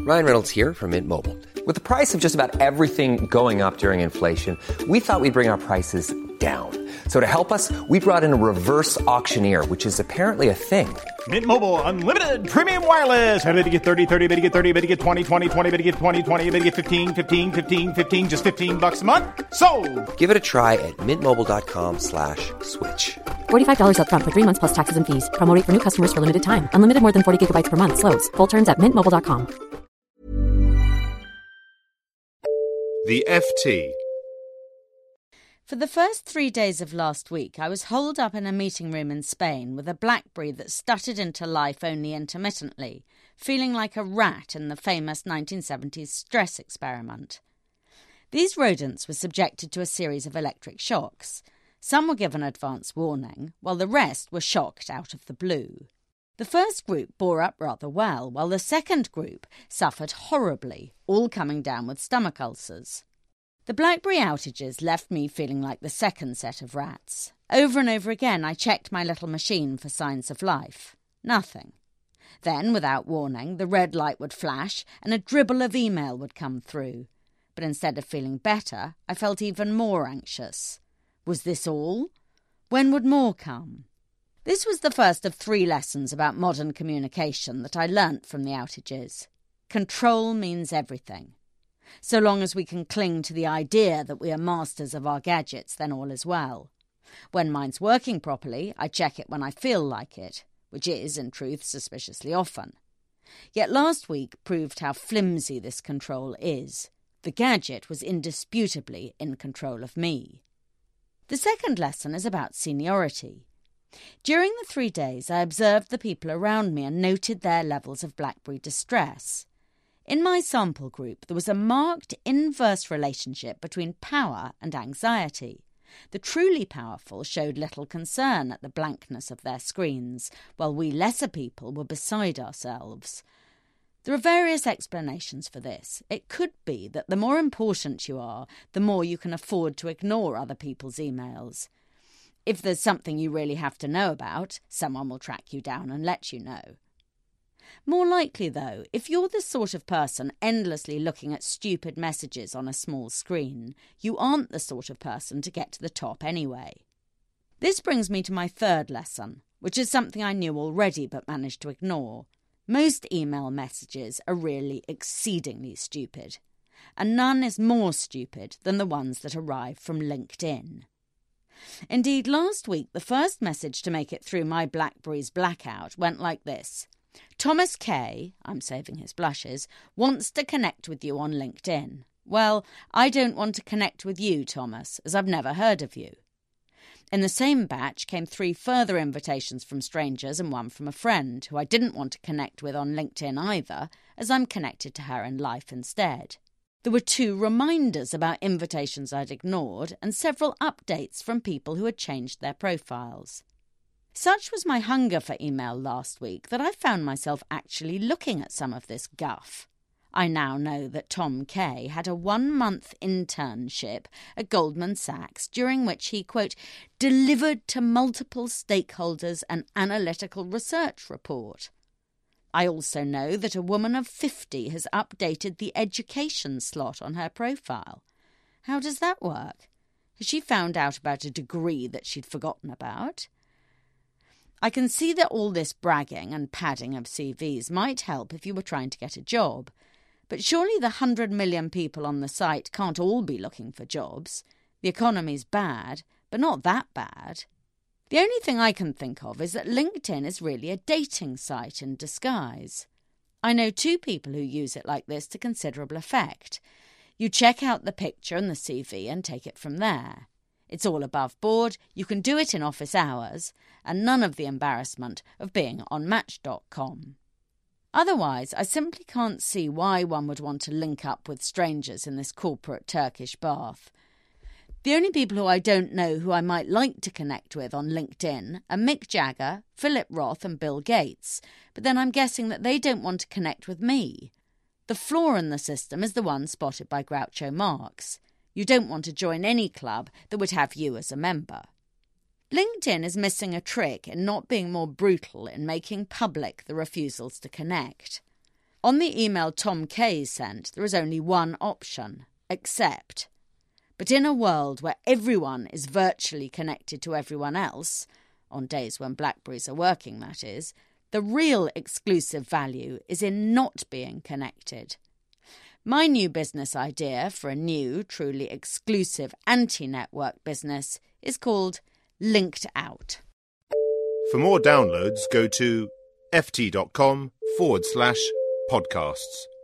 Ryan Reynolds here from Mint Mobile. With the price of just about everything going up during inflation, we thought we'd bring our prices down. So to help us, we brought in a reverse auctioneer, which is apparently a thing. Mint Mobile Unlimited Premium Wireless. How to get 30, 30, bit to get 30, bit to get 20, 20, 20, bit to get 20, 20, bit to get 15, 15, 15, 15, just $15 a month? Sold! Give it a try at mintmobile.com/switch. $45 up front for 3 months plus taxes and fees. Promo rate for new customers for limited time. Unlimited more than 40 gigabytes per month. Slows full terms at mintmobile.com. The FT. For the first 3 days of last week, I was holed up in a meeting room in Spain with a BlackBerry that stuttered into life only intermittently, feeling like a rat in the famous 1970s stress experiment. These rodents were subjected to a series of electric shocks. Some were given advance warning, while the rest were shocked out of the blue. The first group bore up rather well, while the second group suffered horribly, all coming down with stomach ulcers. The BlackBerry outages left me feeling like the second set of rats. Over and over again I checked my little machine for signs of life. Nothing. Then, without warning, the red light would flash and a dribble of email would come through. But instead of feeling better, I felt even more anxious. Was this all? When would more come? This was the first of 3 lessons about modern communication that I learnt from the outages. Control means everything. So long as we can cling to the idea that we are masters of our gadgets, then all is well. When mine's working properly, I check it when I feel like it, which is, in truth, suspiciously often. Yet last week proved how flimsy this control is. The gadget was indisputably in control of me. The second lesson is about seniority. During the 3 days, I observed the people around me and noted their levels of BlackBerry distress. In my sample group, there was a marked inverse relationship between power and anxiety. The truly powerful showed little concern at the blankness of their screens, while we lesser people were beside ourselves. There are various explanations for this. It could be that the more important you are, the more you can afford to ignore other people's emails. If there's something you really have to know about, someone will track you down and let you know. More likely, though, if you're the sort of person endlessly looking at stupid messages on a small screen, you aren't the sort of person to get to the top anyway. This brings me to my third lesson, which is something I knew already but managed to ignore. Most email messages are really exceedingly stupid, and none is more stupid than the ones that arrive from LinkedIn. Indeed, last week, the first message to make it through my BlackBerry's blackout went like this. Thomas K., I'm saving his blushes, wants to connect with you on LinkedIn. Well, I don't want to connect with you, Thomas, as I've never heard of you. In the same batch came 3 further invitations from strangers and one from a friend, who I didn't want to connect with on LinkedIn either, as I'm connected to her in life instead. There were 2 reminders about invitations I'd ignored and several updates from people who had changed their profiles. Such was my hunger for email last week that I found myself actually looking at some of this guff. I now know that Tom K. had a 1-month internship at Goldman Sachs during which he, quote, delivered to multiple stakeholders an analytical research report. I also know that a woman of 50 has updated the education slot on her profile. How does that work? Has she found out about a degree that she'd forgotten about? I can see that all this bragging and padding of CVs might help if you were trying to get a job. But surely the 100 million people on the site can't all be looking for jobs. The economy's bad, but not that bad. The only thing I can think of is that LinkedIn is really a dating site in disguise. I know 2 people who use it like this to considerable effect. You check out the picture and the CV and take it from there. It's all above board, you can do it in office hours, and none of the embarrassment of being on Match.com. Otherwise, I simply can't see why one would want to link up with strangers in this corporate Turkish bath. The only people who I don't know who I might like to connect with on LinkedIn are Mick Jagger, Philip Roth and Bill Gates, but then I'm guessing that they don't want to connect with me. The flaw in the system is the one spotted by Groucho Marx. You don't want to join any club that would have you as a member. LinkedIn is missing a trick in not being more brutal in making public the refusals to connect. On the email Tom Kay sent, there is only one option: accept. But in a world where everyone is virtually connected to everyone else, on days when BlackBerries are working, that is, the real exclusive value is in not being connected. My new business idea for a new, truly exclusive anti-network business is called Linked Out. For more downloads, go to ft.com/podcasts.